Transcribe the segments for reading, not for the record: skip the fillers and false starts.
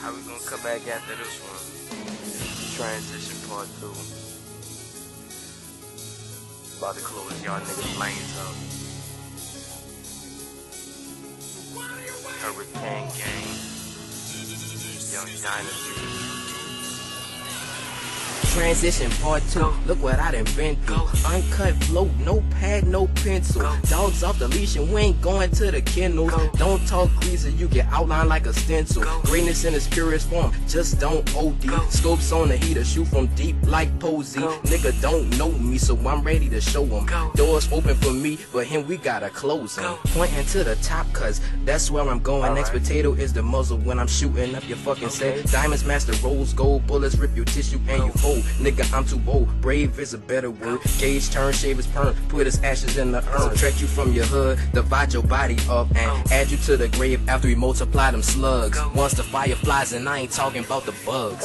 How we gonna come back after this one? Transition part 2. About to close y'all niggas lanes up. Hurricane Gang, Young Dynasty. Transition part 2, look what I done been through. Uncut flow, no pad, no pencil. Dogs off the leash and we ain't going to the kennels. Don't talk greasy, you get outlined like a stencil. Greatness in its purest form, just don't OD. Scopes on the heater, shoot from deep like Posey. Nigga don't know me, so I'm ready to show him. Doors open for me, but him we gotta close them. Pointing to the top, cause that's where I'm going. Next potato is the muzzle when I'm shooting up your fucking set. Diamonds master rolls, gold bullets rip your tissue and you fold. Nigga, I'm too bold, brave is a better word. Gauge turn, shave his perm, put his ashes in the urn. Subtract you from your hood, divide your body up, and add you to the grave after we multiply them slugs. Once the fire flies, and I ain't talking about the bugs.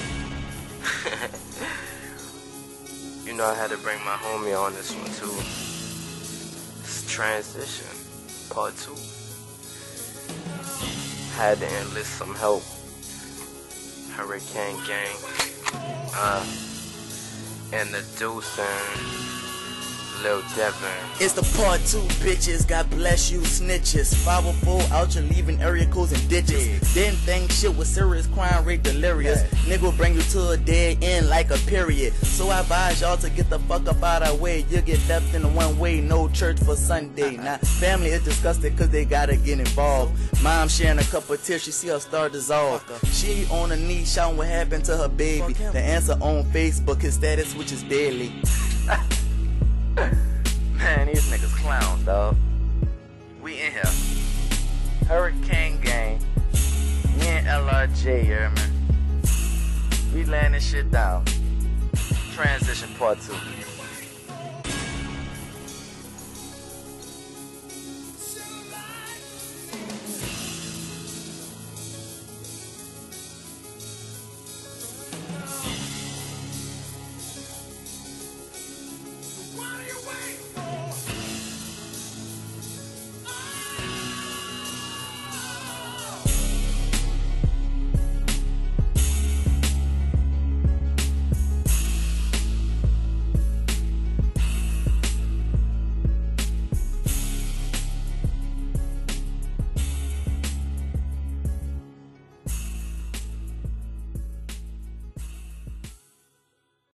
You know I had to bring my homie on this one too. It's Transition part 2. Had to enlist some help. Hurricane Gang. And the Deuce and Lil Devin. It's the part 2, bitches. God bless you, snitches. 504 out, you leaving area codes and ditches. Didn't think shit was serious, crime rate delirious. Nigga will bring you to a dead end like a period. So I advise y'all to get the fuck up out our way. You get left in the one way, no church for Sunday. Now family is disgusted cause they gotta get involved. Mom sharing a cup of tears, she see her star dissolve. She on her knees shouting what happened to her baby. The answer on Facebook, his status which is deadly. Man, these niggas clowns, dog. We in here. Hurricane Gang. Me and LRJ here, man. We laying this shit down. Transition part 2.